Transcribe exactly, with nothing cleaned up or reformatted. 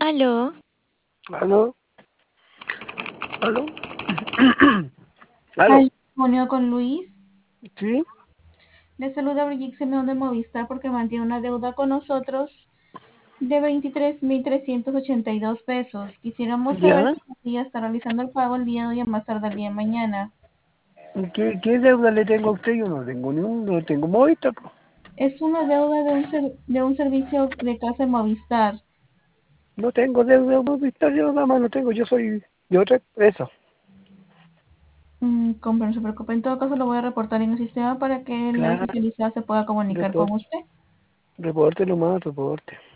Aló, ¿Aló? ¿Aló? ¿Aló? Al Junio con Luis. ¿Sí? Le saluda Brigitte Simeón de Movistar porque mantiene una deuda con nosotros de veintitrés mil trescientos ochenta y dos pesos. Quisiéramos saber ¿Ya? si podría estar realizando el pago el día de hoy a más tardar el día de mañana. ¿Qué, qué deuda le tengo a usted? Yo no tengo ni un, no tengo Movistar, po. Es una deuda de un, ser- de un servicio de casa de Movistar. No tengo deuda de Movistar, yo nada más no tengo, yo soy de otra empresa. Mm, compre, no se preocupe. En todo caso, lo voy a reportar en el sistema para que la Claro, especializada se pueda comunicar con reporte, usted. reporte nomás, reporte.